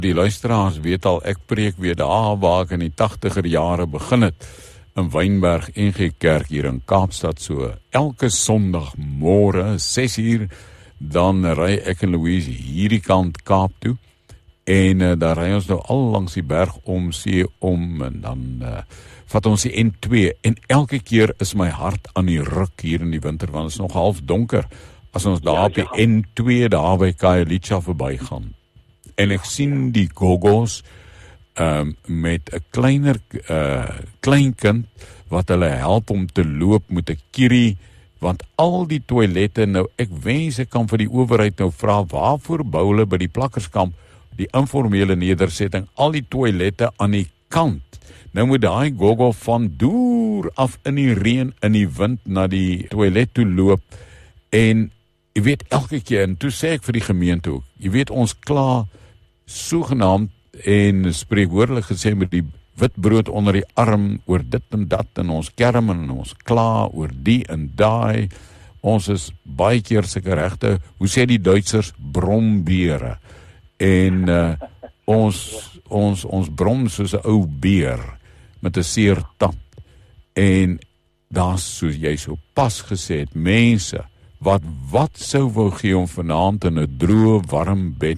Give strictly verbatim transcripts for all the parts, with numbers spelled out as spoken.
Die luisteraars weet al, ek preek weer daar waar ek in die tachtiger jare begin het, in Wynberg N G Kerk hier in Kaapstad, so elke Sondagmôre, ses uur, dan ry ek en Louise hierdie kant Kaap toe, en uh, daar ry ons nou al langs die berg om, see om, en dan uh, vat ons die N twee, en elke keer is my hart aan die ruk hier in die winter, want het is nog half donker, as ons daar op die N twee, daar by Khayelitsha verby gaan. En ek sien die gogos um, met 'n kleiner uh, kleinkind wat hulle help om te loop met 'n kierie, want al die toilette nou, ek wens ek kan vir die owerheid nou vra, waarvoor bou hulle by die plakkerskamp die informele nedersetting, al die toilette aan die kant. Nou moet daai gogo van deur af in die reën, in die wind na die toilet toe loop, en jy weet elke keer, en toe sê ek vir die gemeente ook, jy weet ons kla sogenaamd en spreekwoordelik gesê met die wit brood onder die arm oor dit en dat, en ons kerm en ons kla oor die en daai. Ons is baie keer sulke regte, hoe sê die Duitsers, brombere. En uh, ons, ons, ons brom soos 'n ou beer met 'n seer tand. En daar's, soos jy so pas gesê het, mense wat wat sou wou gee om vanaand in 'n droë, warm bed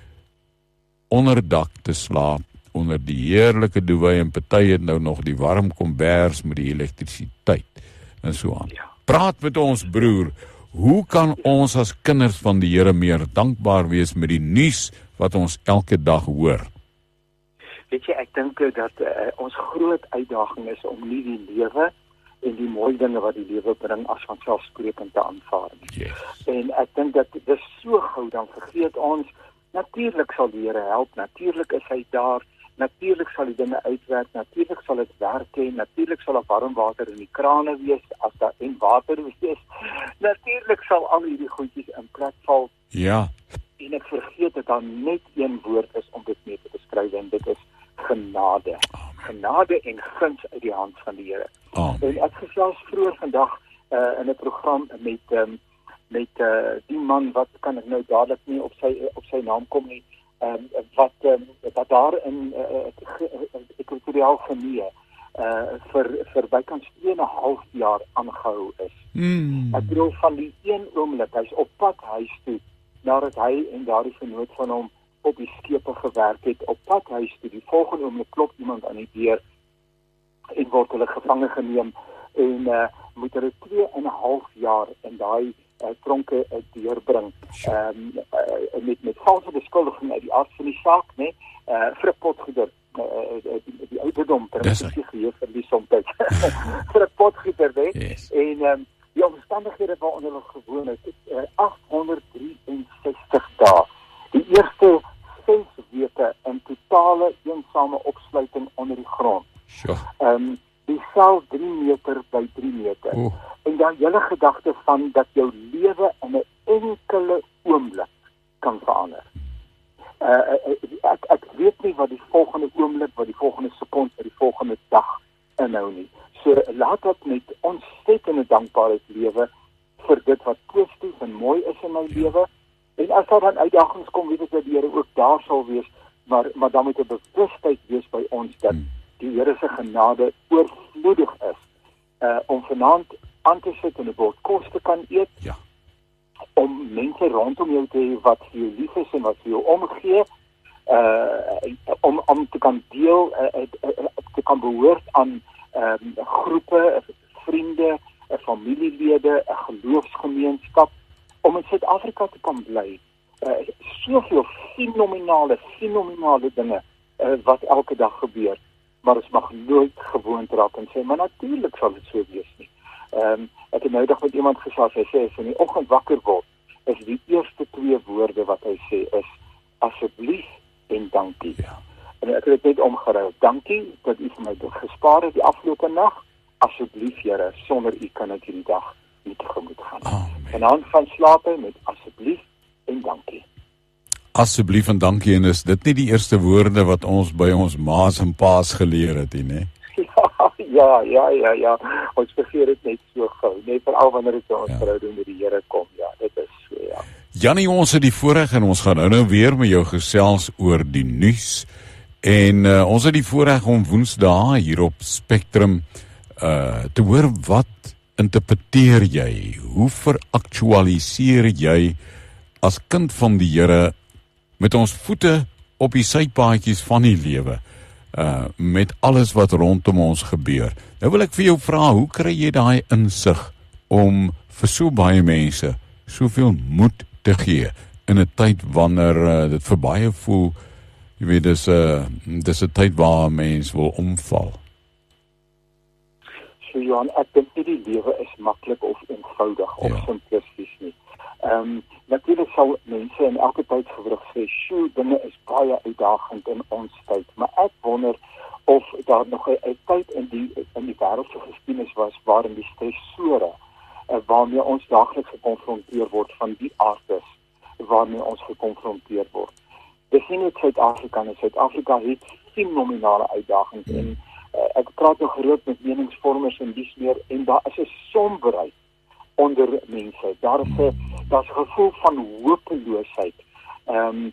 onder dak te slaap, onder die heerlike duvet, en party het nou nog die warm kombers met die elektrisiteit, en so aan. Ja. Praat met ons broer, hoe kan ons as kinders van die Here meer dankbaar wees met die nuus wat ons elke dag hoor? Weet jy, ek dink dat uh, ons groot uitdaging is om nie die lewe en die mooi dinge wat die lewe bring as vanselfsprekend te aanvaar. Yes. En ek dink dat dis so gou, dan vergeet ons, natuurlik sal die Here help, natuurlik is hy daar, natuurlik sal die dinge uitwerk, natuurlik sal dit werk hê, natuurlik sal daar warm water in die krane wees, as daar en water wees, natuurlik sal al hierdie goedjies in plek val. Ja. En ek vergeet dat daar net een woord is om dit mee te beskryf, en dit is genade. Amen. Genade en guns uit die hand van die Here. Amen. En ek gesels vroeër vandag uh, in 'n program met um, met uh, die man, wat kan ek nou dadelik nie op sy op sy naam kom nie, um, wat um, wat daar in uh, Ekwatoriaal Guinea uh, vir vir bykans twee en 'n half jaar aangehou is. Mm. Ek bedoel, van die een oomblik, hy's op pad huis toe, nadat hy en daardie vernoot van hom op die skepe gewerk het, op pad huis toe, die volgende oomblik klop iemand aan die deur en word hulle gevange geneem, en uh, moet hulle twee en 'n half jaar in daai uh, tronke uh, deurbring, um, uh, met, met valse beskuldiging uit die aard van die saak, nee, uh, vir 'n potgoeder, uh, uh, die, die ouderdom, ter is die geheer vir die somtyd, vir 'n potgoeder, nee, yes. En um, die omstandighede waaronder hulle gewoon het, uh, agthonderddrieënsestig dae, die eerste ses weke in totale eensame opsluiting onder die grond. Sure. Um, die sel drie meter by drie meter. Oh. En dan julle gedagte van dat jou lewe in 'n enkele oomblik kan verander. Uh, ek, ek weet nie wat die volgende oomblik, wat die volgende sekonde, wat die volgende dag inhou nie. So laat dat met ontsettende dankbaarheid lewe vir dit wat positief en mooi is in my lewe. En as daar dan uitdagings kom, weet ek dat die Here ook daar sal wees, maar, maar dan moet 'n bewustheid wees by ons dat die Here se genade oorvloedig is, uh, om vanaand aan te sit en 'n bord kos te kan eet, ja. Om mense rondom jou te hê wat vir jou lief is en wat vir jou omgee, uh, om, om te kan deel, uh, uh, uh, te kan behoort aan um, groepe, vriende, uh, familielede, 'n geloofsgemeenskap, om in Suid-Afrika te kan bly. Uh, soveel fenominale, fenominale dinge uh, wat elke dag gebeur, maar ons mag nooit gewoond raak en sê, maar natuurlik sal dit so wees nie. Um, ek het nou dag met iemand gesels, hy sê, as in die oggend wakker word, is die eerste twee woorde wat hy sê is, asseblief en dankie. Ja. En ek het dit net omgeruil, dankie dat u vir my gespaar het die afgelope nag, asseblief Here, sonder u kan ek hierdie dag nie tegemoet gaan. Amen. En aan van slaap met asseblief en dankie. Asseblief en dankie, en is dit nie die eerste woorde wat ons by ons ma's en pa's geleer het nie, nee? Ja, ja, ja, ja, ons vergeet dit net so gou, net veral wanneer dit ons ja. verhouding met die Here kom, ja, dit is so, ja. Jannie, ons het die voorreg en ons gaan nou nou weer met jou gesels oor die nuus. En uh, ons het die voorreg om Woensdae hier op Spectrum uh, te hoor, wat interpreteer jy? Hoe veraktualiseer jy as kind van die Here met ons voete op die sypaadjies van die lewe, uh, met alles wat rondom ons gebeur? Nou wil ek vir jou vra, hoe kry jy daai insig om vir so baie mense soveel moed te gee in 'n tyd wanneer uh, dit vir baie voel, jy weet, dis 'n uh, dis 'n tyd waar mens wil omval? So Johan, ek dink nie die lewe is maklik of eenvoudig of Ja. simplisties nie. Ehm um, natuurlik sal mense in elke tydsgewrig sê, "Sjoe, dinge is baie uitdagend in ons tyd." Maar ek wonder of daar nog 'n tyd in die in die wêreld se geskiedenis was waarin die stresore uh, waarmee ons daagliks gekonfronteer word van die aard is, waarmee ons gekonfronteer word. Dis nie net Suid-Afrika nie. Suid-Afrika het fenominale uitdagings en uh, ek praat nog gereeld met meningsvormers en dies meer, en daar is 'n somberheid onder mense. Daar is 'n daar's 'n gevoel van hopeloosheid. Ehm um,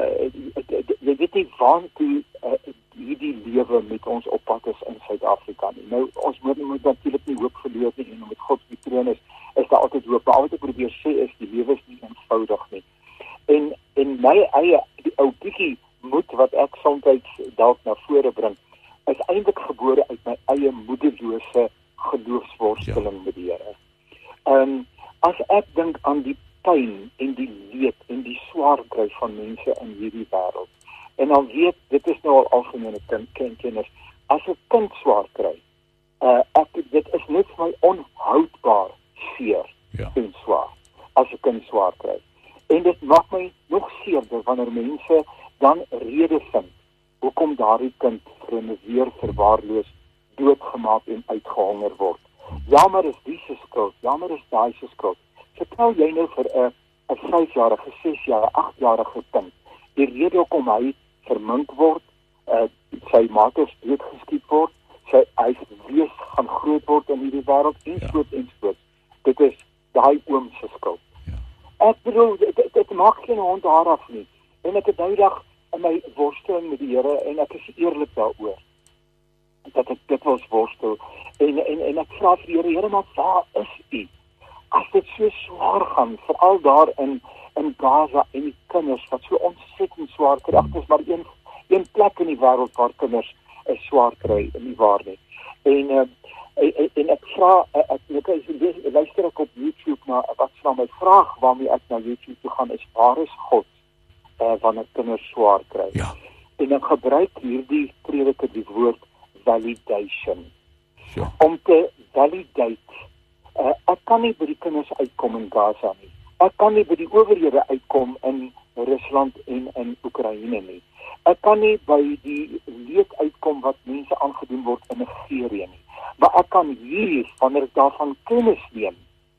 uh, jy weet nie waartoe uh, hierdie lewe met ons op pad is in Suid-Afrika nie. Nou, ons moet, moet natuurlik nie hoop verloor nie, en met God se troon is, is daar altyd hoop. Maar wat ek probeer sê is, die lewe is nie eenvoudig nie. En en my eie, die ou bietjie moed wat ek soms dalk na vore bring, is eintlik gebore uit my eie moedelose geloofsworsteling ja. met die Here. Ehm um, as ek dink aan die pyn en die leed en die swaar kry van mense in hierdie wêreld, en dan weet, dit is nou al algemene kennis, as 'n kind swaar kry, uh, ek, dit is net vir my onhoudbaar seer Ja. en swaar, as 'n kind swaar kry. En dit maak my nog seerder wanneer mense dan rede vind hoekom daardie kind geneveer, verwaarloos, doodgemaak en uitgehonger word. Jammer is die se skuld, jammer is daai se skuld. Vertel jy nou vir 'n 'n vyfjarige, sesjarige, agtjarige kind die rede hoekom hy vermink word, uh, sy maaters doodgeskiet word, sy hy wees gaan groot word in hierdie wêreld, en Ja. so en so. Dit is daai oom se skuld. Ja. Ek bedoel, dit, dit, dit maak geen hond haar af nie. En ek het nou dag in my worsteling met die Here, en ek is eerlik daaroor, dat ek dit was worstel, en, en, en ek vra vir die Here, Here, maar waar is U? As dit so swaar gaan, veral daar in, in Gaza, en die kinders, wat so ontsettend swaar kry, ag, dis maar een, een plek in die wêreld waar kinders uh, swaar kry, nie waar nie. En, uh, en, en ek vra, uh, ek, ek, ek luister ek op YouTube na, wat is nou my vraag waarmee ek na YouTube toe gaan, is, waar is God, uh, wanneer kinders swaar kry? Ja. En ek gebruik hierdie prediker die woord validation. Ja. Om te validate. Uh, ek kan nie by die kinders uitkom in Gaza nie. Ek kan nie by die owerhede uitkom in Rusland en in Oekraïne nie. Ek kan nie by die leed uitkom wat mense aangedoen word in Nigerië nie. Maar ek kan hier, wanneer ek daarvan kennis neem,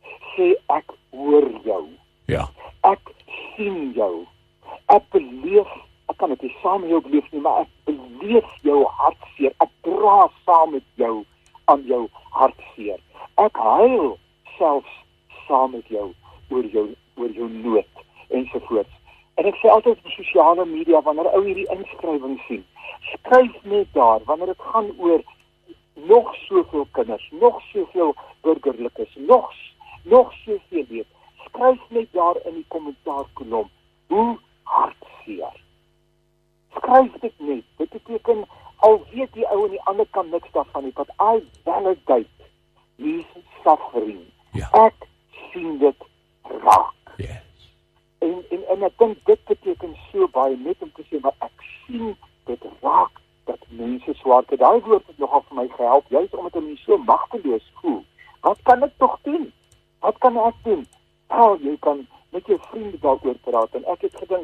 sê ek hoor jou. Ja. Ek sien jou. Ek beleef, ek kan dit nie saam met jou beleef nie, maar ek beleef jou hartseer. Ek dra saam met jou aan jou hartseer. Ek huil selfs saam met jou oor jou oor jou nood ensovoorts. En ek sê altyd op sosiale media, wanneer ou hierdie inskrywing sien, skryf net daar, wanneer dit gaan oor nog soveel kinders, nog soveel burgerlikes, nog nog soveel leed. Skryf net daar in die kommentaarkolom, hoe hartseer. Skryf dit net. Dit beteken, al weet die ou aan die ander kant niks daarvan nie, but I validate his suffering. Ja. Ek sien dit raak. Yes. En, en, en ek dink dit beteken so baie, net om te sê, maar ek sien dit raak, dat mense swaar kry. Daai woord het nogal vir my gehelp, juist omdat ek my so magteloos voel. Wat kan ek tog doen? Wat kan ek doen? Nou, jy kan met jou vriende daaroor praat, en ek het gedink,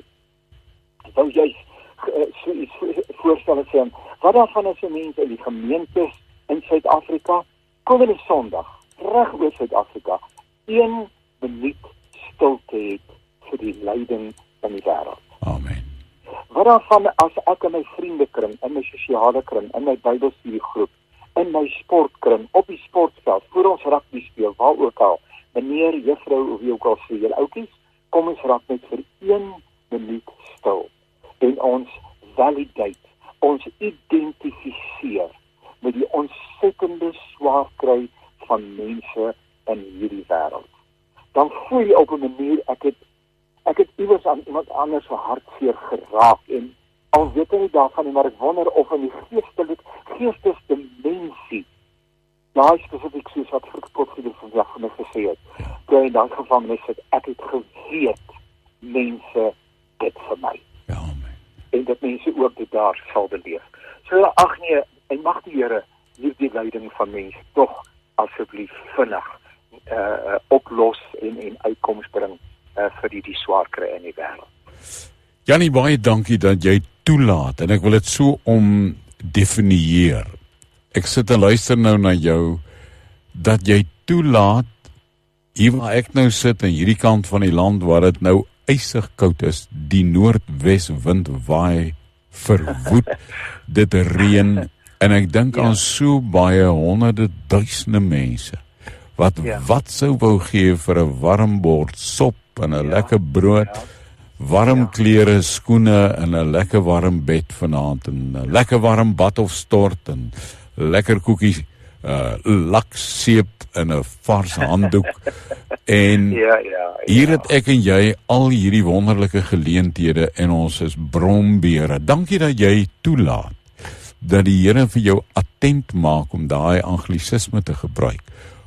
wou jy uh, so iets voorstel sê, wat daarvan is 'n mens in die gemeentes in Suid-Afrika, komende Sondag, reg oor Suid-Afrika, een minuut stilte het vir die lyding van die wêreld. Amen. Wat daarvan as ek in my vriendekring, in my sosiale kring, in my Bybelstudiegroep, in my sportkring, op die sportveld, voor ons rugby speel, waar ook al, meneer, juffrou, of wie ook al sê, julle oudjies, kom ons raak net vir een minuut stil en ons validate, ons identifiseer met die ontsettende swaar kry van mense in hierdie wêreld. Dan voel jy op 'n manier ek het ek het iewers aan iemand anders se hartseer geraak en al weet ek nie daarvan nie, maar ek wonder of in die geestelike geestesdimensie daai spesifiek soos wat vir Potgieter vandag vir my gesê het, toe in daai gevangenis het ek het geweet mense dit vir my. Ja, man. En dat mense ook dit daar sal beleef. So ag nee, en mag die Here hierdie lyding van mense tog asseblief vinnig uh, uh, oplos en en uitkoms bring uh, vir die die swaar kry in die wêreld. Janie, baie dankie dat jy toelaat en ek wil dit so omdefinieer. Ek sit en luister nou na jou dat jy toelaat hier waar ek nou sit aan hierdie kant van die land waar dit nou ysig koud is, die noordweswind waai verwoed, dit reën en ek dink ja. aan so baie honderde duisende mense wat ja. wat sou wou gee vir 'n warm bord sop en 'n ja. lekker brood, ja. warm ja. klere, skoene en 'n lekker warm bed vanaand en 'n lekker warm bad of stort en lekker koekies, uh, lakseep en 'n vars handdoek. En ja, ja, ja. hier het ek en jy al hierdie wonderlike geleenthede en ons is brombeere. Dankie dat jy toelaat dat die Here vir jou attent maak om daai anglisisme te gebruik,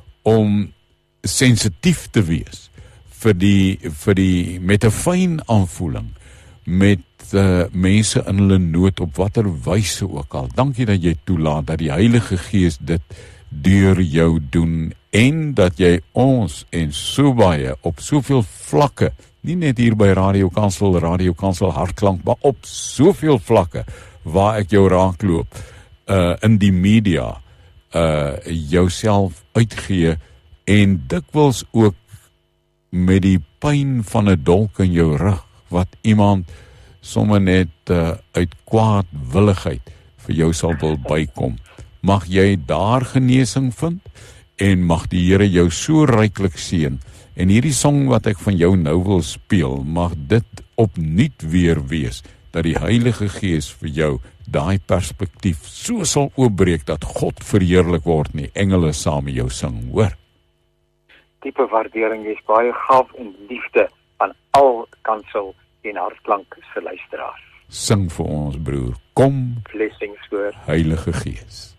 om sensitief te wees vir die vir die met 'n fyn aanvoeling met uh, mense in hulle nood op watter wyse ook al. Dankie dat jy toelaat dat die Heilige Gees dit deur jou doen en dat jy ons en so baie op soveel vlakke, nie net hier by Radio Kansel, Radio Kansel Hartklank, maar op soveel vlakke waar ek jou raakloop, uh, in die media, uh, jouself uitgee en dikwels ook met die pyn van 'n dolk in jou rug, wat iemand sommer net uh, uit kwaadwilligheid vir jou sal wil bykom. Mag jy daar genesing vind en mag die Here jou so ryklik seën. En hierdie song wat ek van jou nou wil speel, mag dit opnuut weer wees dat die Heilige Gees vir jou daai perspektief so sal oopbreek dat God verheerlik word en die engele saam met jou sing, hoor. Diepe waardering is baie gaaf en liefde aan al Kansel en Hartklank se luisteraars. Sing vir ons, broer. Kom, blessings hoor. Heilige Gees.